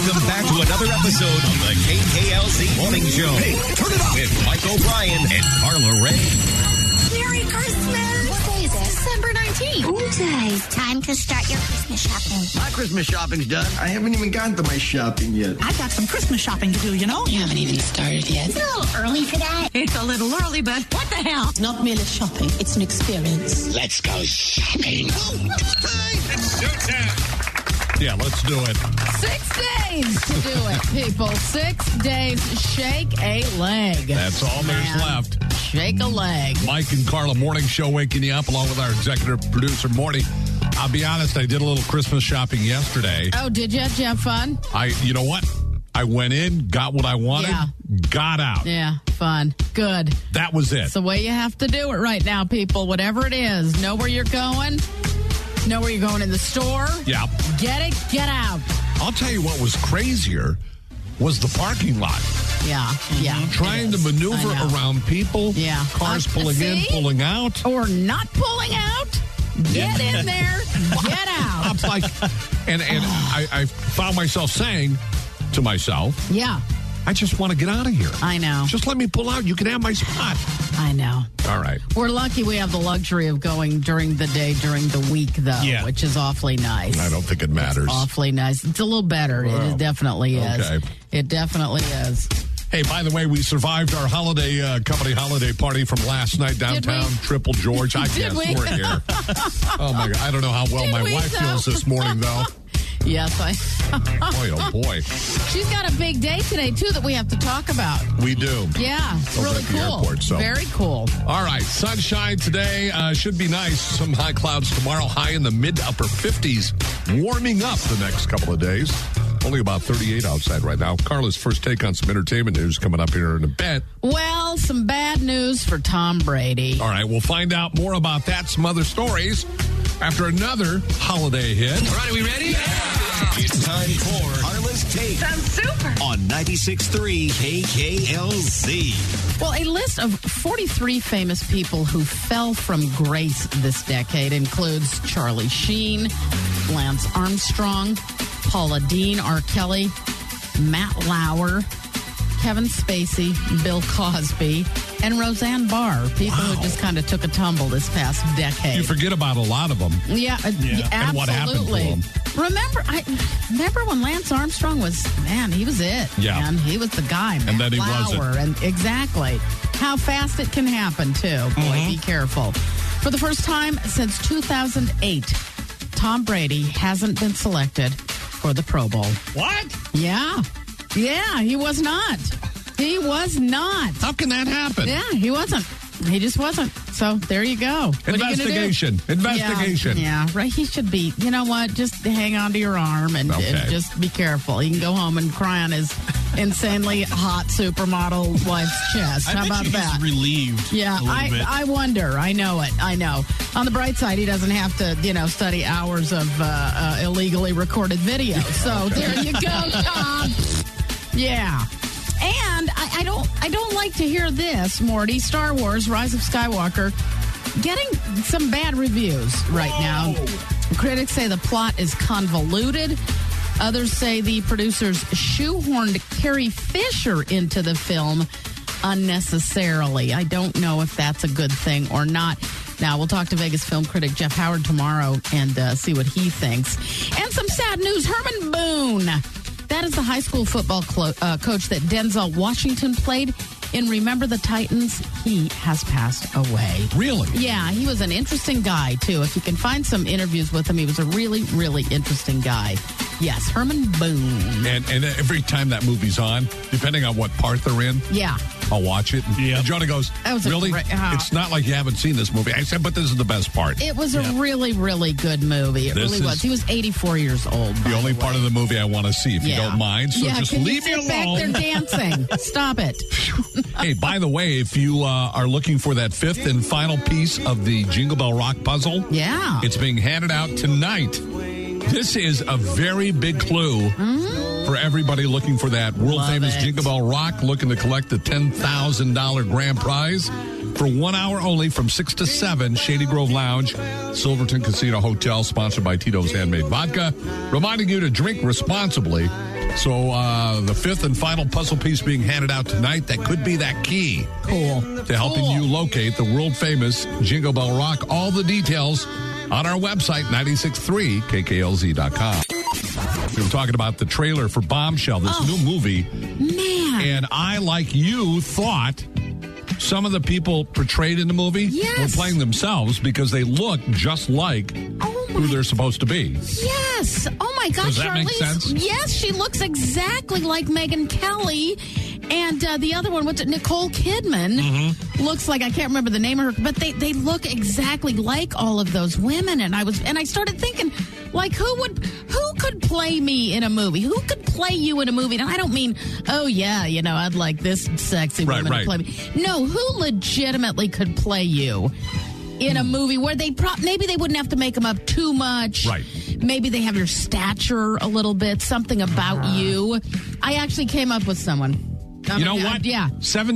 Welcome back to another episode of the KKLZ Morning Show. Hey, turn it up! With Mike O'Brien and Carla Ray. Merry Christmas! What day is it? December 19th. Tuesday. Time to start your Christmas shopping. My Christmas shopping's done. I haven't even gotten to my shopping yet. I've got some Christmas shopping to do, you know? You haven't even started yet. It's a little early for that. It's a little early, but what the hell? It's not merely shopping, it's an experience. Let's go shopping. It's showtime. Yeah, let's do it. 6 days to do it, people. 6 days. Shake a leg. That's all there's left. Shake a leg. Mike and Carla Morning Show waking you up along with our executive producer, Morty. I'll be honest, I did a little Christmas shopping yesterday. Oh, did you? Did you have fun? You know what? I went in, got what I wanted, got out. Yeah, fun. Good. That was it. It's the way you have to do it right now, people. Whatever it is, know where you're going. Know where you're going in the store. Yeah. Get it, get out. I'll tell you what was crazier was the parking lot. Yeah, yeah. Trying to maneuver around people. Yeah. Cars pulling in, pulling out. Or not pulling out. Get in there, get out. I'm like, and I found myself saying to myself, yeah, I just want to get out of here. I know. Just let me pull out. You can have my spot. I know. All right. We're lucky we have the luxury of going during the day, during the week, though, which is awfully nice. I don't think it matters. It's awfully nice. It's a little better. Well, it definitely is. Okay. It definitely is. Hey, by the way, we survived our holiday company holiday party from last night downtown Triple George. I guess we're here. Oh, my God. I don't know how well my wife feels this morning, though. Yes, boy, oh, boy. She's got a big day today, too, that we have to talk about. We do. Yeah, it's over really at the cool. Airport, so. Very cool. All right, sunshine today. Should be nice. Some high clouds tomorrow, high in the mid-upper 50s. Warming up the next couple of days. Only about 38 outside right now. Carla's first take on some entertainment news coming up here in a bit. Well, some bad news for Tom Brady. All right, we'll find out more about that, some other stories, after another holiday hit. All right, are we ready? Yeah! It's time for Carla's Take. Sounds super. On 96.3 KKLZ. Well, a list of 43 famous people who fell from grace this decade includes Charlie Sheen, Lance Armstrong, Paula Deen, R. Kelly, Matt Lauer, Kevin Spacey, Bill Cosby, and Roseanne Barr. People who just kind of took a tumble this past decade. You forget about a lot of them. Yeah, absolutely. And what happened to them. Remember when Lance Armstrong was, man, he was it. Yeah. Man. He was the guy, man. And then he wasn't. And exactly. How fast it can happen, too. Boy, be careful. For the first time since 2008, Tom Brady hasn't been selected for the Pro Bowl. What? Yeah. Yeah, he was not. He was not. How can that happen? Yeah, he wasn't. He just wasn't. So there you go. Investigation. Investigation. Yeah, right. He should be. You know what? Just hang on to your arm and just be careful. He can go home and cry on his insanely hot supermodel wife's chest. How about that? He's relieved. Yeah, I wonder. I know it. I know. On the bright side, he doesn't have to, study hours of illegally recorded video. So there you go, Tom. Yeah. And I don't like to hear this, Morty. Star Wars, Rise of Skywalker, getting some bad reviews right now. Critics say the plot is convoluted. Others say the producers shoehorned Carrie Fisher into the film unnecessarily. I don't know if that's a good thing or not. Now, we'll talk to Vegas film critic Jeff Howard tomorrow and see what he thinks. And some sad news. Herman Boone. That is the high school football coach that Denzel Washington played in Remember the Titans. He has passed away. Really? Yeah, he was an interesting guy, too. If you can find some interviews with him, he was a really, really interesting guy. Yes, Herman Boone. And every time that movie's on, depending on what part they're in, I'll watch it. And Jonah goes, really? It's not like you haven't seen this movie. I said, but this is the best part. It was a really, really good movie. It really was. He was 84 years old. The only part of the movie I want to see, if you don't mind. So just leave me alone. Back there dancing. Stop it. Hey, by the way, if you are looking for that fifth and final piece of the Jingle Bell Rock puzzle, it's being handed out tonight. This is a very big clue for everybody looking for that world-famous Jingle Bell Rock, looking to collect the $10,000 grand prize. For 1 hour only from 6 to 7, Shady Grove Lounge, Silverton Casino Hotel, sponsored by Tito's Handmade Vodka. Reminding you to drink responsibly. So the fifth and final puzzle piece being handed out tonight, that could be that key. Cool. To helping you locate the world-famous Jingle Bell Rock. All the details on our website, 963kklz.com. We were talking about the trailer for Bombshell, this new movie. Man. And I, like you, thought some of the people portrayed in the movie were playing themselves because they look just like who they're supposed to be. Yes. Oh, my gosh, Does that make sense? Yes, she looks exactly like Megyn Kelly. And the other one, what's it, Nicole Kidman, looks like, I can't remember the name of her, but they look exactly like all of those women. And I started thinking, like, who could play me in a movie? Who could play you in a movie? And I don't mean, oh, yeah, you know, I'd like this sexy woman to play me. No, who legitimately could play you in a movie where maybe they wouldn't have to make them up too much. Right. Maybe they have your stature a little bit, something about you. I actually came up with someone. You know what? Yeah.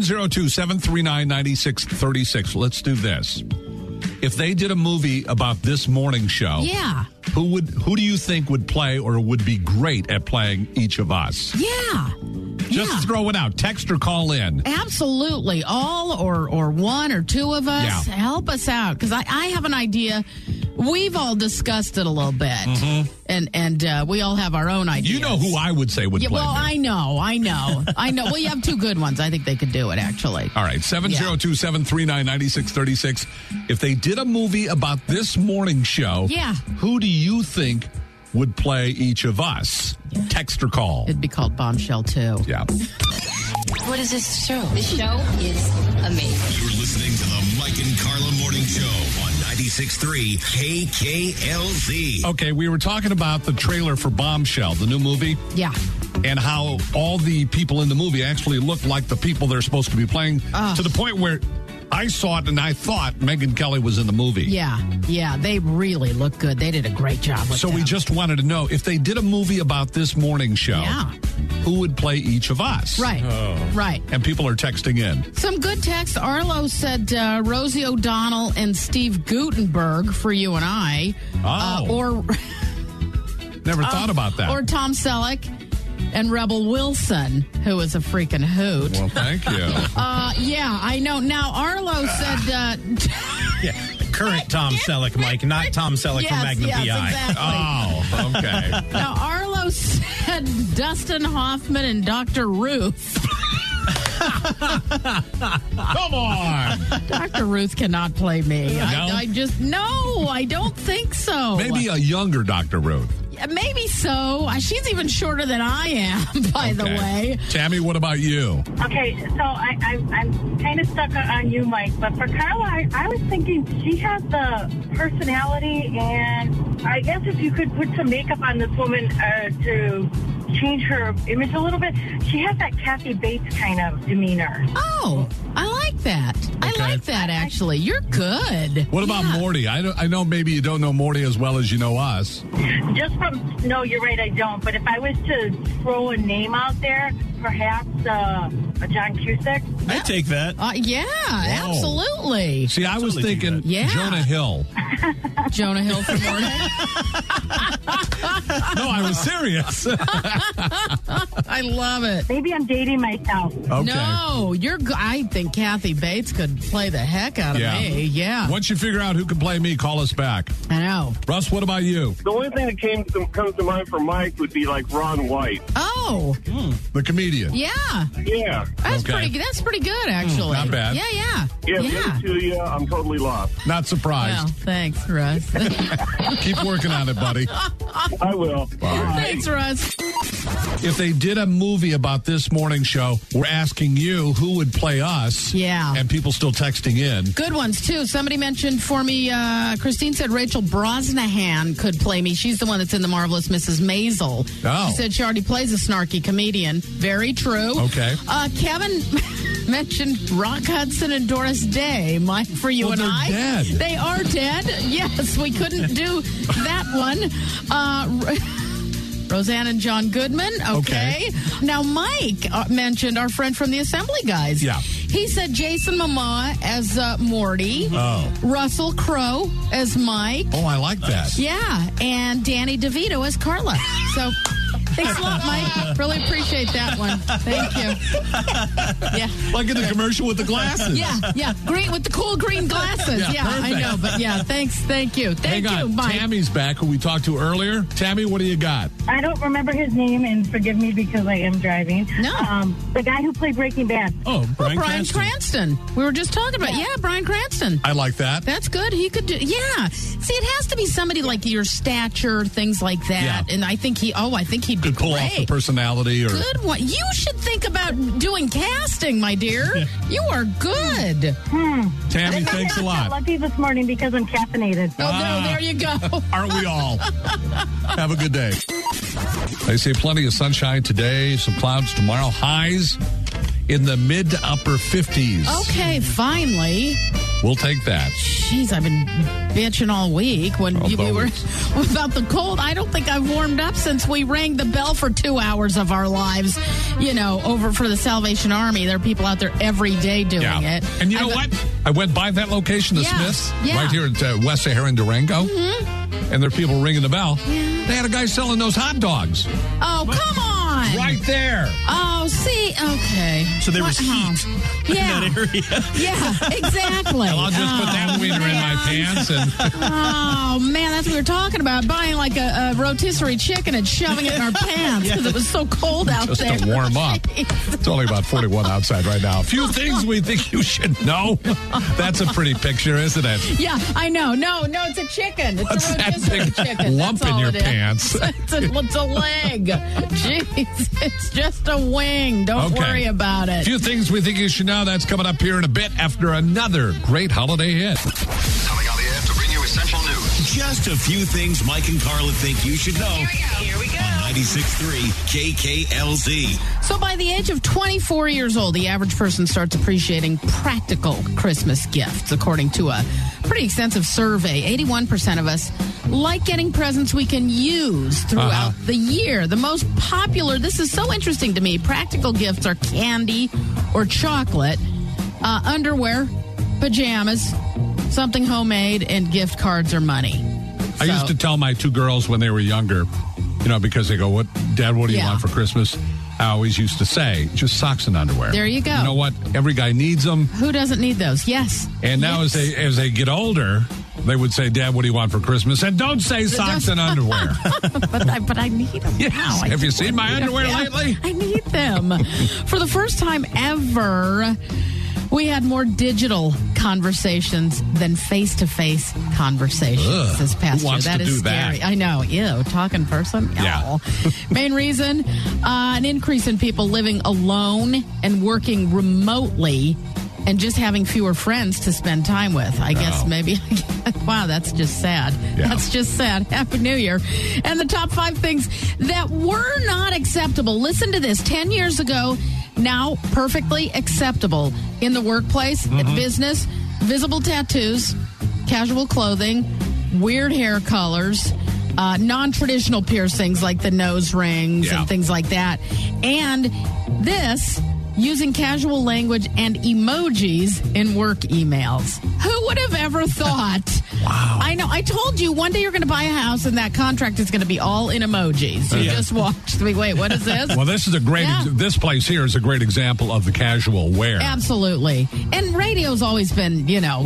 702-739-9636. Let's do this. If they did a movie about this morning show, who do you think would play or would be great at playing each of us? Yeah. Just throw it out. Text or call in. Absolutely. All or one or two of us. Yeah. Help us out. Because I have an idea. We've all discussed it a little bit. And we all have our own ideas. You know who I would say would play well, me. I know. Well, you have two good ones. I think they could do it, actually. All right. 702-739-9636. If they did a movie about this morning show, who do you think would play each of us? Text or call. It'd be called Bombshell 2. Yeah. What is this show? This show is amazing. You're listening to the Mike and Carla Morning Show on 96.3 KKLZ. Okay, we were talking about the trailer for Bombshell, the new movie. Yeah. And how all the people in the movie actually look like the people they're supposed to be playing, to the point where I saw it and I thought Megyn Kelly was in the movie. Yeah, they really look good. They did a great job with So we just wanted to know, if they did a movie about this morning show, who would play each of us? Right. And people are texting in. Some good text. Arlo said Rosie O'Donnell and Steve Guttenberg for you and I. Or never thought about that. Or Tom Selleck and Rebel Wilson, who is a freaking hoot. Well, thank you. Yeah, I know. Now, Arlo said... current Tom Selleck, Mike, not Tom Selleck from Magnum PI. Exactly. Oh, okay. Now, Arlo said Dustin Hoffman and Dr. Ruth. Come on. Dr. Ruth cannot play me. No? I don't think so. Maybe a younger Dr. Ruth. Maybe so. She's even shorter than I am, by the way. Tammy, what about you? Okay, so I'm kind of stuck on you, Mike. But for Carla, I was thinking she has the personality, and I guess if you could put some makeup on this woman to change her image a little bit, she has that Kathy Bates kind of demeanor. Oh, I like that. I like that, actually. You're good. What about Morty? I know maybe you don't know Morty as well as you know us. No, you're right, I don't. But if I was to throw a name out there, perhaps a John Cusack. I'd take that. Absolutely. See, I was thinking Jonah Hill. Jonah Hill for Morty? No, I was serious. I love it. Maybe I'm dating myself. Okay. No, I think Kathy Bates could play the heck out of me. Yeah. Once you figure out who can play me, call us back. I know. Russ, what about you? The only thing that comes to mind for Mike would be like Ron White. Oh. The comedian. Yeah. Yeah. That's pretty good, actually. Not bad. Yeah. Yeah, to you, I'm totally lost. Not surprised. Well, thanks, Russ. Keep working on it, buddy. I will. Bye. Thanks, Russ. If they did a movie about this morning show, we're asking you who would play us. Yeah. And people still texting in. Good ones, too. Somebody mentioned for me, Christine said Rachel Brosnahan could play me. She's the one that's in The Marvelous Mrs. Maisel. Oh. She said she already plays a snarky comedian. Very true. Okay. Kevin mentioned Rock Hudson and Doris Day. Mike, for you and I. Dead. They are dead. Yes, we couldn't do that one. Roseanne and John Goodman. Okay. Now, Mike mentioned our friend from the Assembly Guys. Yeah. He said Jason Momoa as Morty. Oh. Russell Crowe as Mike. Oh, I like that. Yeah. And Danny DeVito as Carla. So Thanks a lot, Mike. Really appreciate that one. Thank you. Yeah. Like in the commercial with the glasses. Yeah. Green with the cool green glasses. Yeah, I know. But yeah, thanks. Thank you. Thank you, Mike. Tammy's back, who we talked to earlier. Tammy, what do you got? I don't remember his name, and forgive me because I am driving. No. The guy who played Breaking Bad. Oh, Bryan Cranston. We were just talking about, Bryan Cranston. I like that. That's good. He could do, See, it has to be somebody like your stature, things like that. Yeah. And I think he'd be pull great. Off the personality. Or good one. You should think about doing casting, my dear. You are good. Tammy, thanks a lot. I got lucky this morning because I'm caffeinated. Oh, no, there you go. Aren't we all? Have a good day. They say plenty of sunshine today, some clouds tomorrow, highs in the mid to upper 50s. Okay, finally. We'll take that. Jeez, I've been bitching all week when we were about the cold. I don't think I've warmed up since we rang the bell for 2 hours of our lives, over for the Salvation Army. There are people out there every day doing it. And you know what? I went by that location, the Smiths, right here at West Sahara in Durango. Mm-hmm. And there are people ringing the bell. Yeah. They had a guy selling those hot dogs. Oh, come on. Right there. Oh, see, okay. So there was heat in that area. Yeah, exactly. Well, I'll just put that wiener in my pants. Oh, man, that's what we were talking about. Buying like a rotisserie chicken and shoving it in our pants because it was so cold out there. Just to warm up. It's only about 41 outside right now. A few things we think you should know. That's a pretty picture, isn't it? Yeah, I know. No, it's a chicken. It's What's a rotisserie that big chicken. lump in your pants? It's a leg. Jeez, it's just a wing. Don't worry about it. A few things we think you should know. That's coming up here in a bit after another great holiday hit. Coming on the air to bring you essential news. Just a few things Mike and Carla think you should know. Here we go. On 96.3 KKLZ. So by the age of 24 years old, the average person starts appreciating practical Christmas gifts, according to a pretty extensive survey. 81% of us like getting presents we can use throughout the year. The most popular, this is so interesting to me, practical gifts are candy or chocolate, underwear, pajamas, something homemade, and gift cards or money. I used to tell my two girls when they were younger, because they go, Dad, what do you want for Christmas? I always used to say, just socks and underwear. There you go. You know what? Every guy needs them. Who doesn't need those? Yes. And now as they get older, they would say, Dad, what do you want for Christmas? And don't say socks and underwear. but I need them now. Have you seen my underwear lately? I need them. For the first time ever, we had more digital conversations than face-to-face conversations this past year. That is scary. That? I know. Ew, talking person. Yeah. Main reason, an increase in people living alone and working remotely and just having fewer friends to spend time with. I guess maybe. Wow, that's just sad. Yeah. That's just sad. Happy New Year. And the top 5 things that were not acceptable. Listen to this. 10 years ago, now perfectly acceptable in the workplace, at business, visible tattoos, casual clothing, weird hair colors, non-traditional piercings like the nose rings and things like that. And this, using casual language and emojis in work emails. Who would have ever thought? Wow. I know. I told you one day you're going to buy a house and that contract is going to be all in emojis. You just walked. Wait, what is this? Well, this is a great. This place here is a great example of the casual wear. Absolutely. And radio's always been,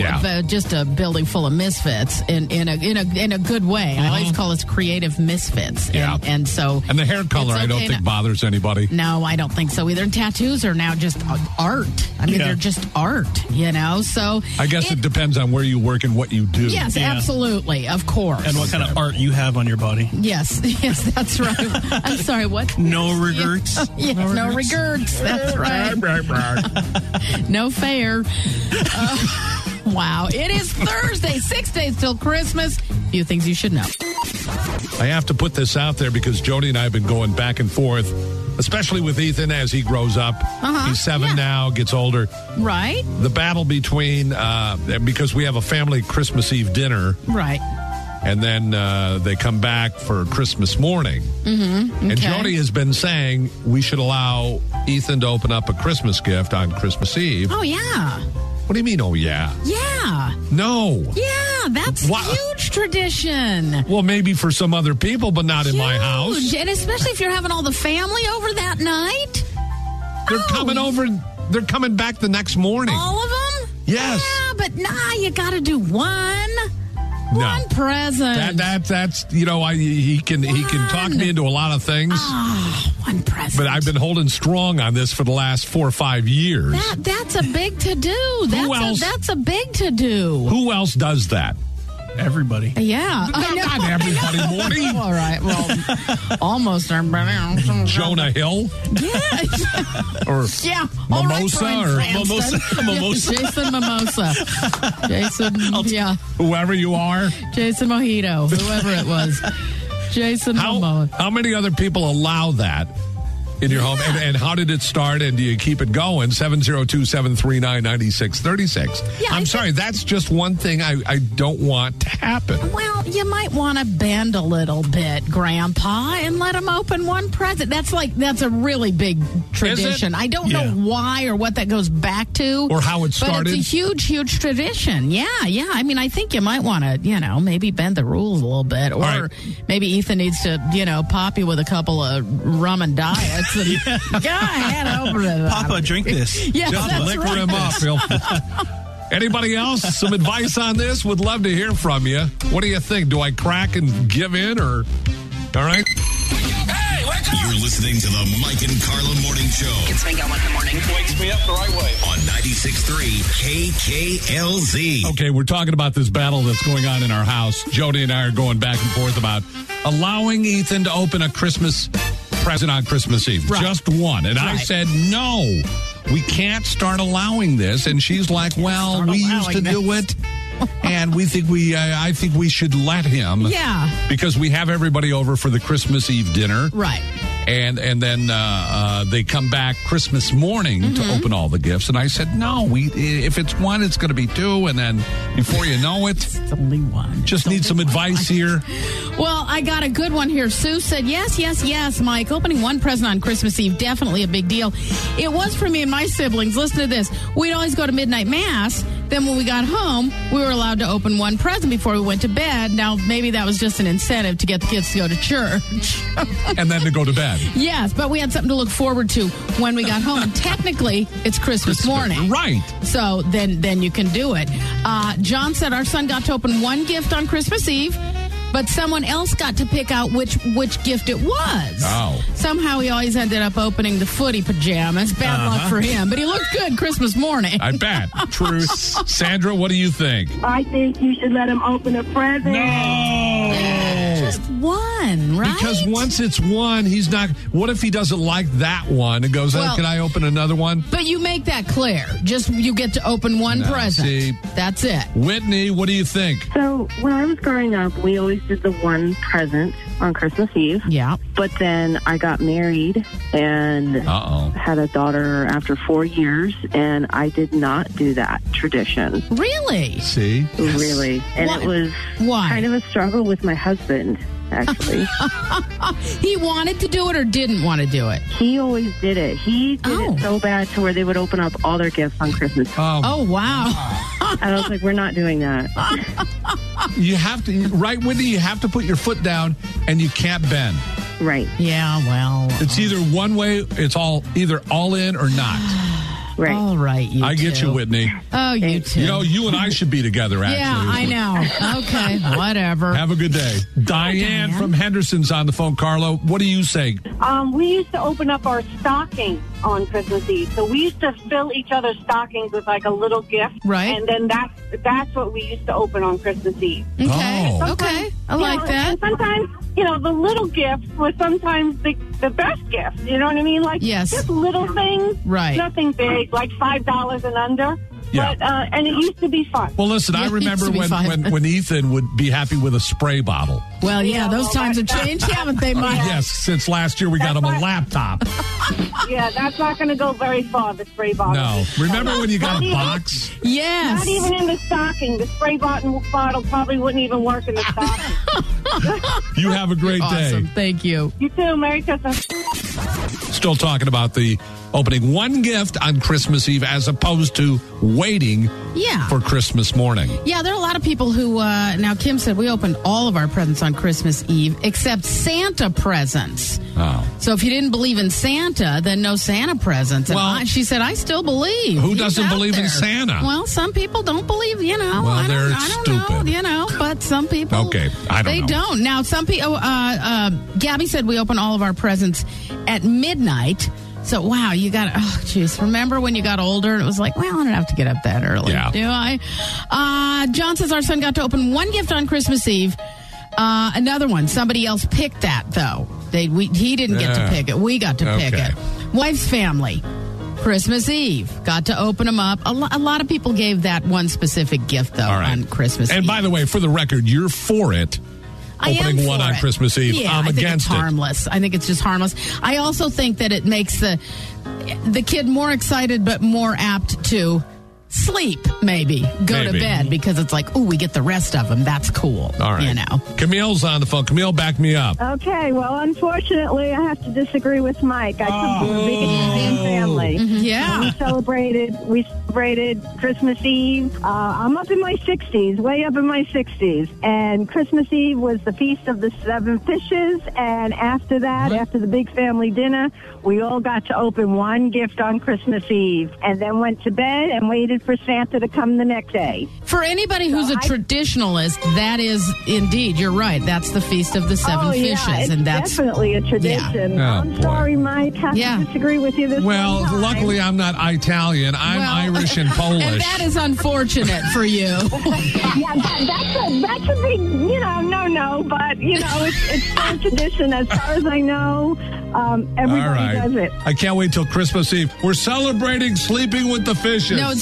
just a building full of misfits in a good way. I always call us creative misfits. And so. And the hair color, I don't think bothers anybody. No, I don't think so either. And tattoos are now just art. I mean, they're just art. So I guess it depends on where you work and what you do. Yes, absolutely, of course. And what kind of art you have on your body. Yes, that's right. I'm sorry, what? No regrets. No regrets. That's right. No fair. Wow. It is Thursday, 6 days till Christmas. Few things you should know. I have to put this out there because Jody and I have been going back and forth, especially with Ethan as he grows up. He's 7 now, gets older. Right. The battle between, because we have a family Christmas Eve dinner. Right. And then they come back for Christmas morning. Mm-hmm. And Jody has been saying we should allow Ethan to open up a Christmas gift on Christmas Eve. Oh, yeah. What do you mean, oh, yeah? Yeah. No. Yeah. that's huge tradition. Well, maybe for some other people, but not in my house. And especially if you're having all the family over that night. They're coming over. They're coming back the next morning. All of them? Yes. Yeah, but you got to do one. One present. That's he can talk me into a lot of things. One present. But I've been holding strong on this for the last 4 or 5 years. That's a big to do. That's a big to do. Who else does that? Everybody. Yeah. Not everybody, Morty. All right. Well, almost everybody. Jonah Hill? Yeah. Or Mimosa? Mimosa. Jason Mimosa. Jason, whoever you are. Jason Mojito. Whoever it was. Jason Momoa. How many other people allow that in your home? And how did it start? And do you keep it going? 702-739-9636. I'm sorry. That's just one thing I don't want to happen. Well, you might want to bend a little bit, Grandpa, and let him open one present. That's a really big tradition. I don't know why or what that goes back to. Or how it started. But it's a huge, huge tradition. Yeah. I mean, I think you might want to, maybe bend the rules a little bit. Or maybe Ethan needs to, pop you with a couple of rum and diets. Go ahead, open it. Papa, drink this. Yeah, just liquor him up. Anybody else? Some advice on this? Would love to hear from you. What do you think? Do I crack and give in, or all right? Hey, wake up! You're listening to the Mike and Carla Morning Show. Gets me going in the morning. Wakes me up the right way. On 96.3 KKLZ. Okay, we're talking about this battle that's going on in our house. Jody and I are going back and forth about allowing Ethan to open a Christmas present on Christmas Eve. Right. Just one. And I said, no, we can't start allowing this. And she's like, well, we used to do it. And I think we should let him. Yeah. Because we have everybody over for the Christmas Eve dinner. Right. And then they come back Christmas morning to open all the gifts. And I said, no, if it's one, it's going to be two. And then before you know it, it's only one. Just need some advice here. Well, I got a good one here. Sue said, yes, Mike. Opening one present on Christmas Eve, definitely a big deal. It was for me and my siblings. Listen to this. We'd always go to midnight mass. Then when we got home, we were allowed to open one present before we went to bed. Now, maybe that was just an incentive to get the kids to go to church. And then to go to bed. Yes, but we had something to look forward to when we got home. And technically, it's Christmas morning. Right. So then you can do it. John said our son got to open one gift on Christmas Eve, but someone else got to pick out which gift it was. Oh. Somehow he always ended up opening the footy pajamas. Bad luck for him, but he looked good Christmas morning. I bet. True. Sandra, what do you think? I think you should let him open a present. No! Just one, right? Because once it's one, he's not... What if he doesn't like that one and goes, can I open another one? But you make that clear. Just you get to open one present. See, that's it. Whitney, what do you think? So when I was growing up, we always did the one present on Christmas Eve. Yeah. But then I got married and had a daughter after 4 years, and I did not do that tradition. Really? See? Really. And it was kind of a struggle with my husband, actually. He wanted to do it or didn't want to do it? He always did it. He did it so bad to where they would open up all their gifts on Christmas. Oh, wow. I was like, we're not doing that. You have to, right, Whitney, you have to put your foot down and you can't bend. Right. Yeah, well. It's either one way, it's either all in or not. Right. All right, I get you, Whitney. Oh, you too. You and I should be together, actually. Yeah, I know. Okay, whatever. Have a good day. Diane from Henderson's on the phone. Carlo, what do you say? We used to open up our stockings on Christmas Eve. So we used to fill each other's stockings with like a little gift. Right. And then that's what we used to open on Christmas Eve. Okay. Okay. I like that. And sometimes, the little gifts was sometimes the best gift. You know what I mean? Like just little things. Right. Nothing big, like $5 and under. Yeah. But, and it used to be fun. Well, listen, I remember when Ethan would be happy with a spray bottle. Well, those times have changed, haven't they, Mike? Yes, since last year we got him a laptop. Yeah, that's not going to go very far, the spray bottle. No. Remember when you got a box? Yes. Not even in the stocking. The spray bottle probably wouldn't even work in the stocking. You have a great Awesome. day. Thank you. You too. Merry Christmas. Still talking about the opening one gift on Christmas Eve as opposed to waiting for Christmas morning. Yeah, there are a lot of people who, now Kim said we opened all of our presents on Christmas Eve except Santa presents. Oh. So if you didn't believe in Santa, then no Santa presents. And she said, I still believe. Who doesn't believe in Santa? Well, some people don't believe, Well, I they're don't stupid. know, but some people. Okay, I don't know. They don't. Now, some people, Gabby said we open all of our presents at midnight. So, wow, you got, remember when you got older and it was like, well, I don't have to get up that early, do I? John says our son got to open one gift on Christmas Eve. Another one, somebody else picked that, though. He didn't get to pick it. We got to pick it. Wife's family, Christmas Eve, got to open them up. A lot of people gave that one specific gift, though, on Christmas Eve. And by the way, for the record, you're for it. Opening one on Christmas Eve. Yeah, I'm I think against it's harmless. I think it's just harmless. I also think that it makes the kid more excited, but more apt to sleep, maybe. Go to bed, because it's like, we get the rest of them. That's cool. All right. Camille's on the phone. Camille, back me up. Okay, well, unfortunately, I have to disagree with Mike. I come from a big Italian family. Yeah. We celebrated Christmas Eve. I'm up in my 60s, way up in my 60s. And Christmas Eve was the Feast of the Seven Fishes. And after that, after the big family dinner, we all got to open one gift on Christmas Eve. And then went to bed and waited for Santa to come the next day. For anybody who's a traditionalist, that is indeed, you're right. That's the Feast of the Seven Fishes. It's and that's definitely a tradition. Yeah. I'm sorry, Mike. I have to disagree with you this Well, time. luckily I'm not Italian. I'm Irish and Polish. And that is unfortunate for you. Yeah, that's a big, no, but, it's still a tradition. As far as I know, everybody does it. I can't wait till Christmas Eve. We're celebrating sleeping with the fishes. No,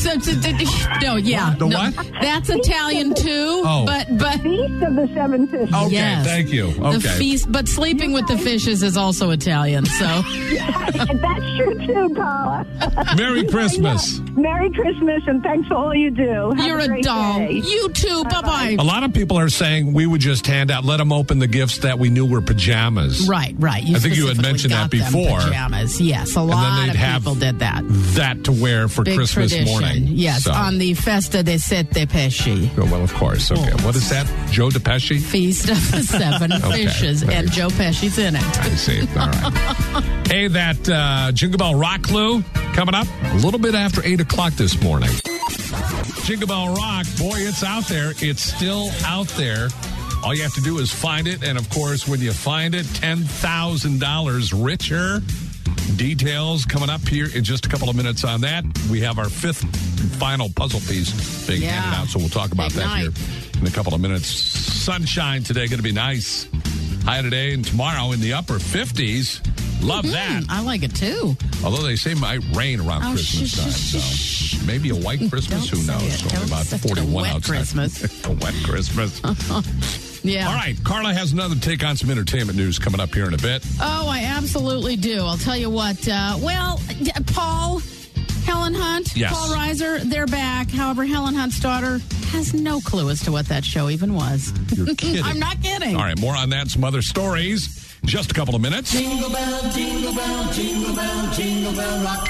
what? That's Italian too. Oh. But Feast of the Seven Fishes. Okay, yes. thank you. Okay. The feast, but sleeping with the fishes is also Italian. So that's true too, Paula. Merry Christmas. Merry Christmas, and thanks for all you do. Have you're a a great doll. day. You too. Bye-bye. A lot of people are saying we would just let them open the gifts that we knew were pajamas. Right. I think you had mentioned that before. Pajamas. Yes, a lot of people did that. That to wear for Big Christmas tradition. morning. Yes, So. on the Festa de Sette Pesci. Oh, well, of course. Okay. What is that? Joe DePesci? Feast of the Seven Fishes. Very And Joe Pesci's in it. I see. All right. Hey, that Jingle Bell Rock clue coming up a little bit after 8 o'clock this morning. Jingle Bell Rock, boy, it's out there. It's still out there. All you have to do is find it. And, of course, when you find it, $10,000 richer. Details coming up here in just a couple of minutes on that. We have our fifth and final puzzle piece being handed out, so we'll talk about that here in a couple of minutes. Sunshine today, going to be nice. High today and tomorrow in the upper 50s. Love that. I like it too. Although they say it might rain around Christmas time, so maybe a white Christmas. Who knows? Only about 41 outside. Christmas. A wet Christmas. Yeah. All right. Carla has another take on some entertainment news coming up here in a bit. Oh, I absolutely do. I'll tell you what. Paul, Helen Hunt, Yes. Paul Reiser, they're back. However, Helen Hunt's daughter has no clue as to what that show even was. You're kidding. I'm not kidding. All right. More on that and some other stories. Just a couple of minutes. Jingle bell, jingle bell, jingle bell, jingle bell rock.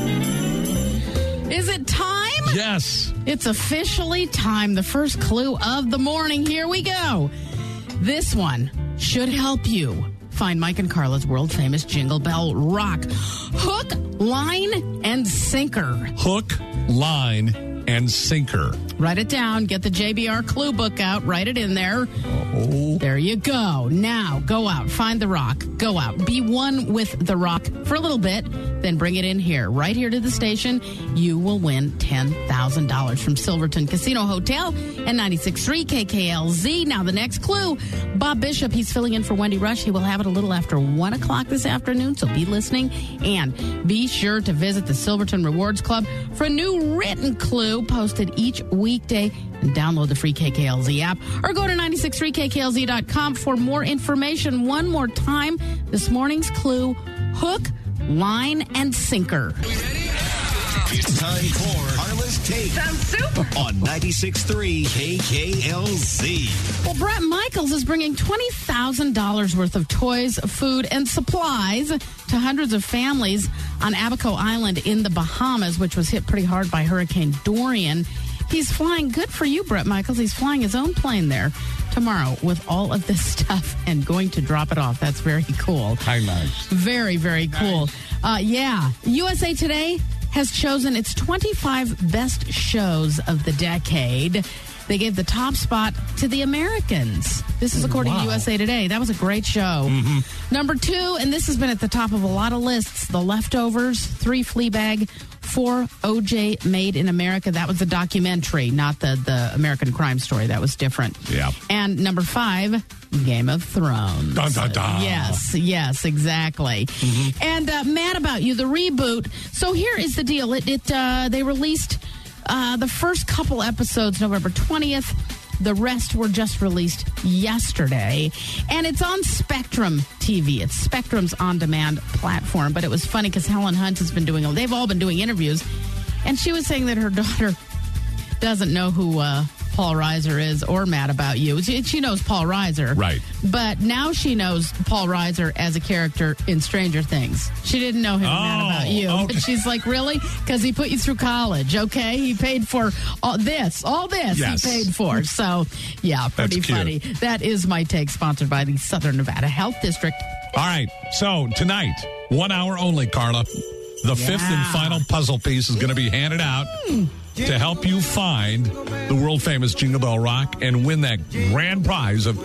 Is it time? Yes. It's officially time. The first clue of the morning. Here we go. This one should help you find Mike and Carla's world-famous Jingle Bell Rock. Hook, line, and sinker. Hook, line, and sinker. Write it down. Get the JBR clue book out. Write it in there. Oh. There you go. Now, go out. Find the rock. Go out. Be one with the rock for a little bit. Then bring it in here. Right here to the station. You will win $10,000 from Silverton Casino Hotel and 96.3 KKLZ. Now, the next clue. Bob Bishop, he's filling in for Wendy Rush. He will have it a little after 1 o'clock this afternoon, so be listening. And be sure to visit the Silverton Rewards Club for a new written clue posted each weekday. And download the free KKLZ app or go to 963kklz.com for more information. One more time, this morning's clue, hook, line and sinker. It's time for Carla's Take. Sounds super. On 96.3 KKLZ. Well, Bret Michaels is bringing $20,000 worth of toys, food, and supplies to hundreds of families on Abaco Island in the Bahamas, which was hit pretty hard by Hurricane Dorian. He's flying, good for you, Bret Michaels. He's flying his own plane there tomorrow with all of this stuff and going to drop it off. That's very cool. Hi, nice. Very, very cool. Yeah. USA Today has chosen its 25 best shows of the decade. They gave the top spot to The Americans. This is according to USA Today. That was a great show. Mm-hmm. Number 2, and this has been at the top of a lot of lists, The Leftovers, 3 Fleabag, 4 OJ Made in America. That was the documentary, not the American Crime Story. That was different. Yeah. And number 5, Game of Thrones. Dun, dun, dun. Yes, exactly. Mm-hmm. And Mad About You, the reboot. So here is the deal. They released the first couple episodes November 20th. The rest were just released yesterday. And it's on Spectrum TV. It's Spectrum's on-demand platform. But it was funny because Helen Hunt has been they've all been doing interviews. And she was saying that her daughter doesn't know who Paul Reiser is or Mad About You. She knows Paul Reiser. Right. But now she knows Paul Reiser as a character in Stranger Things. She didn't know him in Mad About You. Okay. But she's like, really? Because he put you through college, okay? He paid for all this yes. He paid for. So, yeah, pretty funny. That is my take, sponsored by the Southern Nevada Health District. All right. So tonight, 1 hour only, Carla. The fifth and final puzzle piece is going to be handed out to help you find the world-famous Jingle Bell Rock and win that grand prize of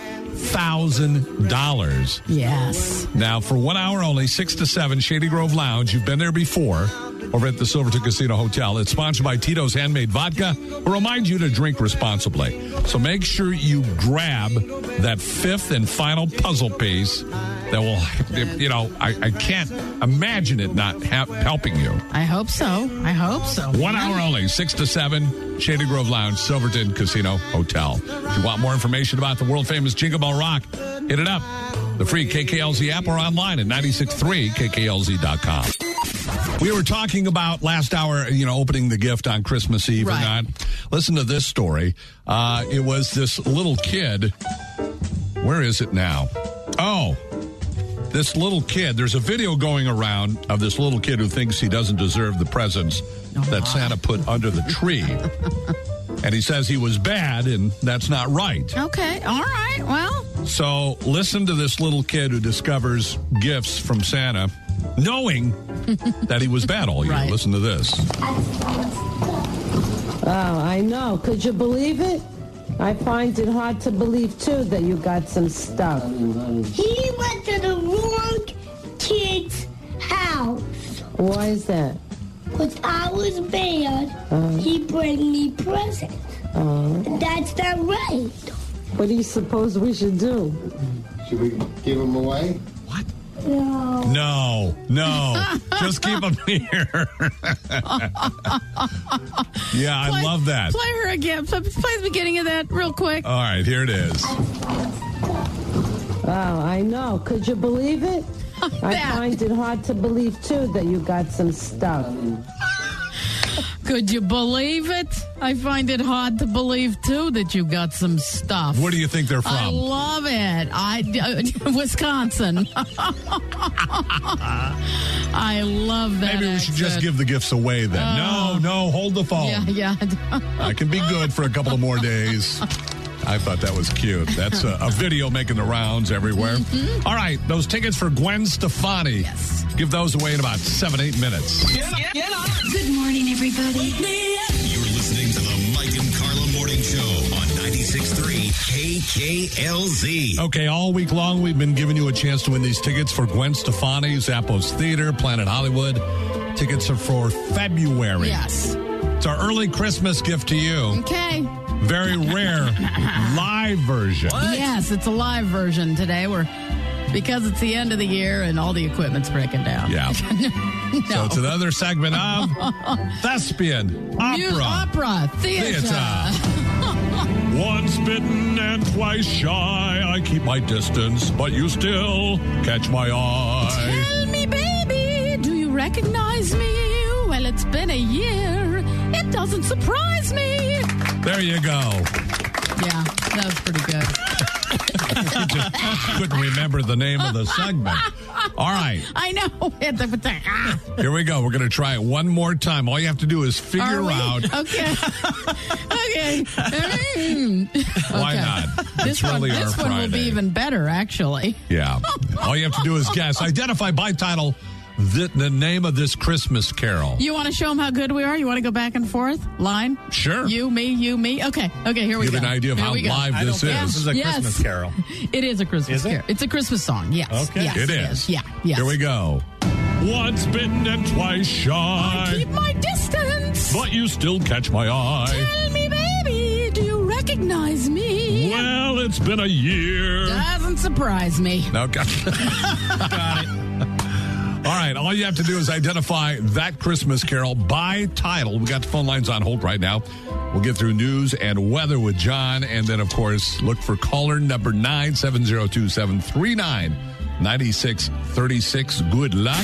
$10,000. Yes. Now, for 1 hour only, 6 to 7, Shady Grove Lounge. You've been there before over at the Silverton Casino Hotel. It's sponsored by Tito's Handmade Vodka. We'll remind you to drink responsibly. So make sure you grab that fifth and final puzzle piece that will, I can't imagine it not helping you. I hope so. 1 hour only, 6 to 7, Shady Grove Lounge, Silverton Casino Hotel. If you want more information about the world-famous Jingle Bell Rock, hit it up. The free KKLZ app or online at 963KKLZ.com. We were talking about last hour, opening the gift on Christmas Eve or not. Listen to this story. It was this little kid. Where is it now? Oh, this little kid. There's a video going around of this little kid who thinks he doesn't deserve the presents that Santa put under the tree. And he says he was bad, and that's not right. Okay, all right, well. So listen to this little kid who discovers gifts from Santa, knowing that he was bad all year. Right. Listen to this. Oh, I know. Could you believe it? I find it hard to believe, too, that you got some stuff. He went to the wrong kid's house. Why is that? Because I was bad. He brought me presents. That's not right. What do you suppose we should do? Should we give him away? What? No. No. Just keep them here. Yeah, I love that. Play her again. Play the beginning of that real quick. All right, here it is. Oh, I know. Could you believe it? I find it hard to believe, too, that you got some stuff. Could you believe it? I find it hard to believe, too, that you got some stuff. Where do you think they're from? I love it. Wisconsin. I love that. Maybe we should just give the gifts away then. No, hold the phone. Yeah. I can be good for a couple of more days. I thought that was cute. That's a video making the rounds everywhere. Mm-hmm. All right, those tickets for Gwen Stefani. Yes. Give those away in about 7-8 minutes. Get up. Good morning, everybody. You're listening to the Mike and Carla Morning Show on 96.3 KKLZ. Okay, all week long we've been giving you a chance to win these tickets for Gwen Stefani, Zappos Theater, Planet Hollywood. Tickets are for February. Yes. It's our early Christmas gift to you. Okay. Very rare live version. What? Yes, it's a live version today. Because it's the end of the year and all the equipment's breaking down. Yeah. No. So it's another segment of Thespian Opera Theater. Once bitten and twice shy, I keep my distance, but you still catch my eye. Tell me, baby. recognize me? Well, it's been a year. It doesn't surprise me. There you go. Yeah, that was pretty good. You just couldn't remember the name of the segment. All right. I know. Here we go. We're going to try it one more time. All you have to do is figure out. Okay. Okay. Why not? This one will be even better, actually. Yeah. All you have to do is guess. Identify by title the name of this Christmas carol. You want to show them how good we are? You want to go back and forth? Line? Sure. You, me. Okay, here we go. Give an idea of how live this is. This is a Christmas carol. It is a Christmas carol. It's a Christmas song, yes. Okay. Yes, it is. Yeah, yes. Here we go. Once bitten and twice shy. I keep my distance. But you still catch my eye. Tell me, baby, do you recognize me? Well, it's been a year. Doesn't surprise me. No, got it. All right, all you have to do is identify that Christmas carol by title. We got the phone lines on hold right now. We'll get through news and weather with John, and then, of course, look for caller number 97027399636. Good luck.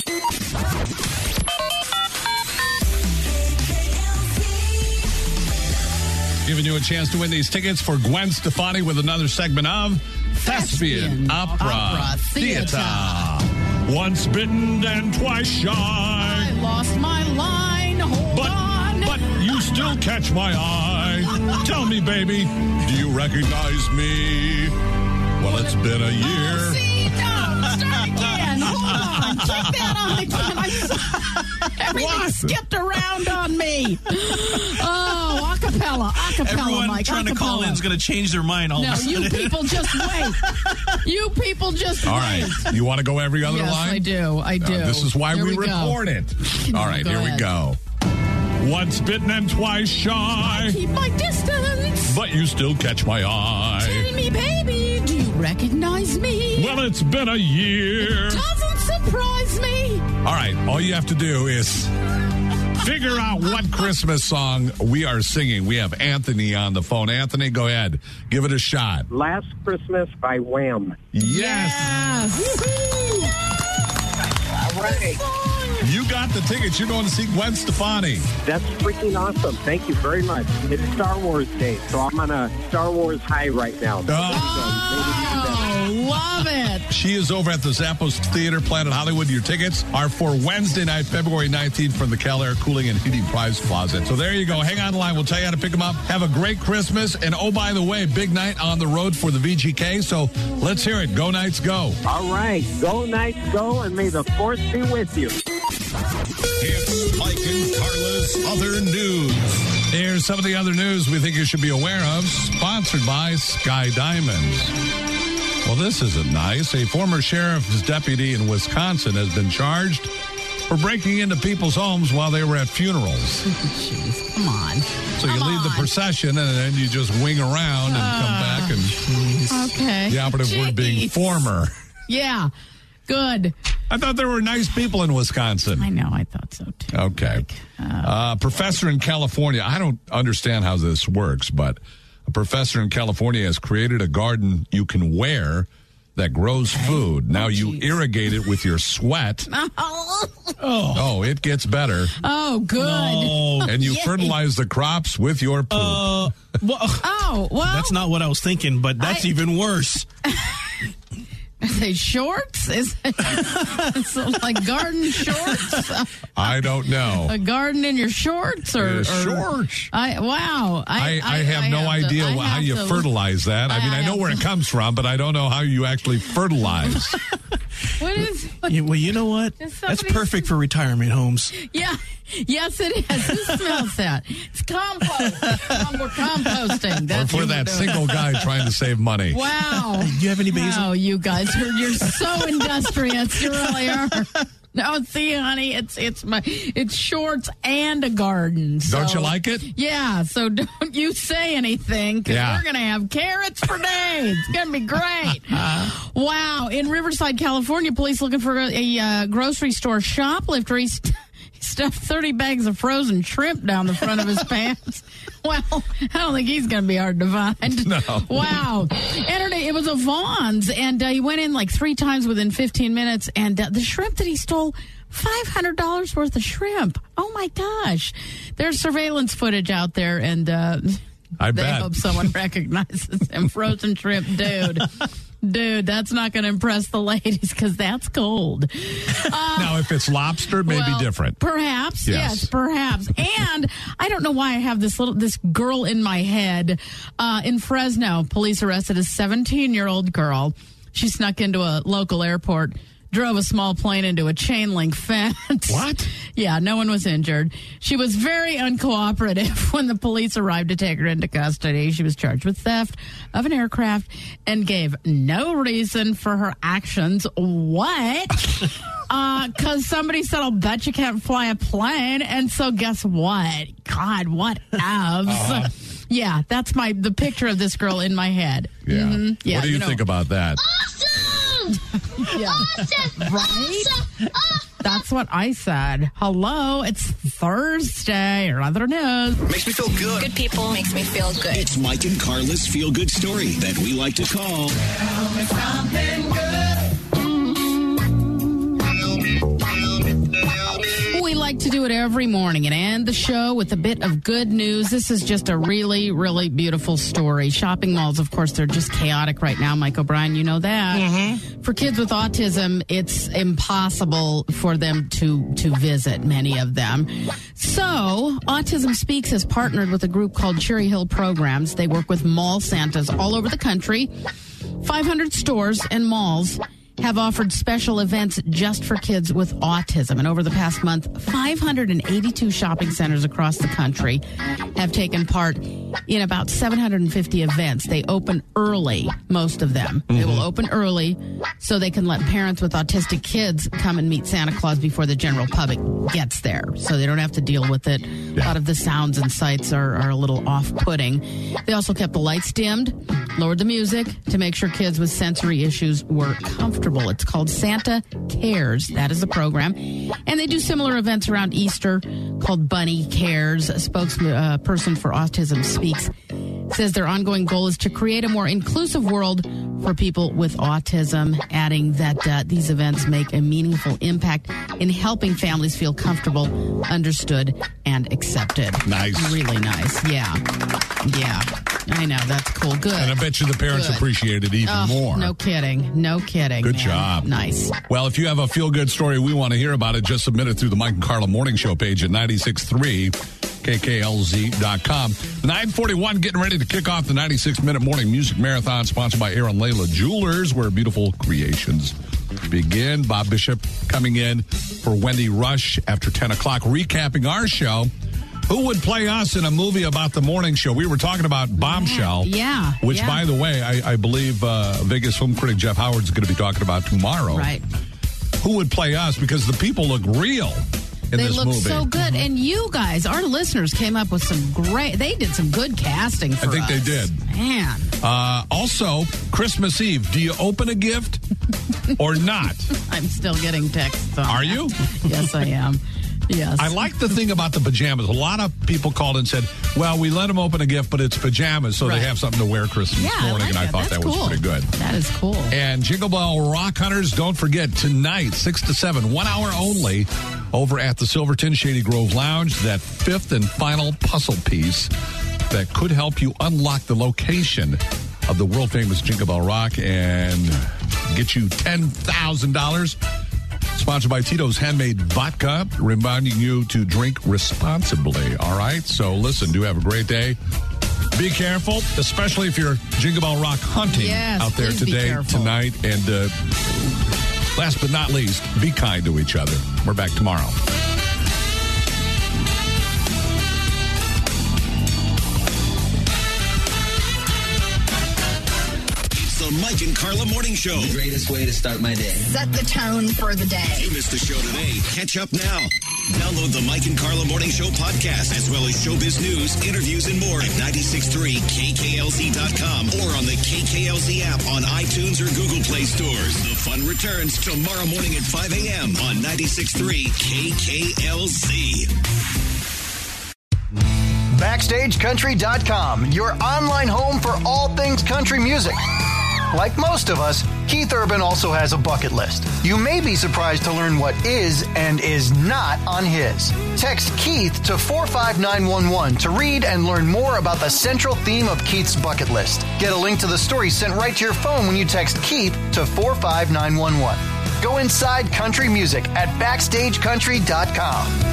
Giving you a chance to win these tickets for Gwen Stefani with another segment of Thespian Opera Theater. Once bitten and twice shy. I lost my line. Hold on. But you still catch my eye. Tell me, baby, do you recognize me? Well, it's been a year. Oh, see, no, start again. Hold on. Keep that on again. Everything skipped around on me. Oh, acapella, Everyone Mike. trying to call in is going to change their mind all of a sudden. No, you people just wait. You people just all wait. All right. You want to go every other line? I do. This is why we record it. All right, here we go. Once bitten and twice shy. I keep my distance. But you still catch my eye. Tell me, baby, do you recognize me? Well, it's been a year. It doesn't surprise me. All right, all you have to do is figure out what Christmas song we are singing. We have Anthony on the phone. Anthony, go ahead. Give it a shot. Last Christmas by Wham. Yes. All right. You got the tickets. You're going to see Gwen Stefani. That's freaking awesome. Thank you very much. It's Star Wars Day, so I'm on a Star Wars high right now. Love it. She is over at the Zappos Theater, Planet Hollywood. Your tickets are for Wednesday night, February 19th from the Cal Air Cooling and Heating Prize Closet. So there you go. Hang on the line. We'll tell you how to pick them up. Have a great Christmas. And oh, by the way, big night on the road for the VGK. So let's hear it. Go Knights, go. All right. Go Knights, go. And may the force be with you. It's Mike and Carla's Other News. Here's some of the other news we think you should be aware of, sponsored by Sky Diamonds. Well, this isn't nice. A former sheriff's deputy in Wisconsin has been charged for breaking into people's homes while they were at funerals. Jeez, come on. So you leave the procession and then you just wing around and come back. And okay. The operative word being former. Yeah. Good. I thought there were nice people in Wisconsin. I know. I thought so, too. Okay. Professor in California. I don't understand how this works, but a professor in California has created a garden you can wear that grows food. Now you irrigate it with your sweat. Oh, it gets better. Oh, good. No. And you fertilize the crops with your poop. Well, that's not what I was thinking, but that's even worse. Are they shorts? Is it like garden shorts? I don't know. A garden in your shorts? Or shorts. I have no idea how you fertilize that. I mean, I know where it comes from, but I don't know how you actually fertilize. What is? Well, you know what? That's perfect for retirement homes. Yeah. Yes, it is. Who smells that? It's compost. We're composting. Or for that single guy trying to save money. Wow. Do you have any basil? Wow, you guys you're so industrious. You really are. No, see, honey, it's shorts and a garden. So, don't you like it? Yeah, so don't you say anything, because we're going to have carrots for days. It's going to be great. Wow. In Riverside, California, police looking for a grocery store shoplifter. He stuffed 30 bags of frozen shrimp down the front of his pants. Well, I don't think he's going to be hard to find. No. Wow. It was a Vaughn's, and he went in like 3 times within 15 minutes, and the shrimp that he stole, $500 worth of shrimp. Oh, my gosh. There's surveillance footage out there, and I they bet. hope someone recognizes him. Frozen shrimp, dude. Dude, that's not going to impress the ladies because that's cold. Now, if it's lobster, maybe different. Perhaps, yes, perhaps. And I don't know why I have this girl in my head. In Fresno, police arrested a 17-year-old girl. She snuck into a local airport, drove a small plane into a chain link fence. What? Yeah, no one was injured. She was very uncooperative when the police arrived to take her into custody. She was charged with theft of an aircraft and gave no reason for her actions. What? Because somebody said, I'll bet you can't fly a plane. And so guess what? God, what else? Yeah, that's the picture of this girl in my head. Yeah. Mm-hmm. Yeah, what do you think about that? Yeah. Awesome! Right? Awesome! That's what I said. Hello, it's Thursday, or rather it is. Makes me feel good. Good people makes me feel good. It's Mike and Carla's feel-good story that we like to call... Tell me something good. We like to do it every morning and end the show with a bit of good news. This is just a really, really beautiful story. Shopping malls, of course, they're just chaotic right now. Mike O'Brien, you know that. Mm-hmm. For kids with autism, it's impossible for them to visit, many of them. So, Autism Speaks has partnered with a group called Cherry Hill Programs. They work with mall Santas all over the country. 500 stores and malls have offered special events just for kids with autism. And over the past month, 582 shopping centers across the country have taken part in about 750 events. They open early, most of them. Mm-hmm. They will open early so they can let parents with autistic kids come and meet Santa Claus before the general public gets there. So they don't have to deal with it. Yeah. A lot of the sounds and sights are a little off-putting. They also kept the lights dimmed, lowered the music to make sure kids with sensory issues were comfortable. It's called Santa Cares. That is the program. And they do similar events around Easter called Bunny Cares. A spokesperson for Autism Speaks says their ongoing goal is to create a more inclusive world for people with autism, adding that these events make a meaningful impact in helping families feel comfortable, understood, and accepted. Nice. Really nice. Yeah. Yeah. I know. That's cool. Good. And I bet you the parents appreciate it even more. No kidding. No kidding. Good job. Nice. Well, if you have a feel-good story, we want to hear about it. Just submit it through the Mike and Carla Morning Show page at 96.3 KKLZ.com. 9:41, getting ready to kick off the 96-minute morning music marathon sponsored by Aaron Layla Jewelers, where beautiful creations begin. Bob Bishop coming in for Wendy Rush after 10 o'clock, recapping our show. Who would play us in a movie about the morning show? We were talking about Bombshell. Yeah. Which, by the way, I believe Vegas film critic Jeff Howard is going to be talking about tomorrow. Right. Who would play us? Because the people look real in they this look movie. So good. And you guys, our listeners, came up with they did some good casting for us. I think they did. Man. Also, Christmas Eve, do you open a gift or not? I'm still getting texts on Are that. you? Yes, I am. Yes. I like the thing about the pajamas. A lot of people called and said, well, we let them open a gift, but it's pajamas, so they have something to wear Christmas morning. And I thought that was pretty good. That is cool. And Jingle Bell Rock Hunters, don't forget, tonight, 6 to 7, 1 hour only, over at the Silverton Shady Grove Lounge, that fifth and final puzzle piece that could help you unlock the location of the world-famous Jingle Bell Rock and get you $10,000. Sponsored by Tito's Handmade Vodka, reminding you to drink responsibly. All right? So listen, do have a great day. Be careful, especially if you're Jingle Bell Rock hunting out there today, tonight. And last but not least, be kind to each other. We're back tomorrow. The Mike and Carla Morning Show. The greatest way to start my day. Set the tone for the day. If you missed the show today, catch up now. Download the Mike and Carla Morning Show podcast, as well as showbiz news, interviews, and more at 96.3KKLZ.com or on the KKLZ app on iTunes or Google Play stores. The fun returns tomorrow morning at 5 a.m. on 96.3 KKLZ. BackstageCountry.com, your online home for all things country music. Like most of us, Keith Urban also has a bucket list. You may be surprised to learn what is and is not on his. Text Keith to 45911 to read and learn more about the central theme of Keith's bucket list. Get a link to the story sent right to your phone when you text Keith to 45911. Go inside country music at BackstageCountry.com.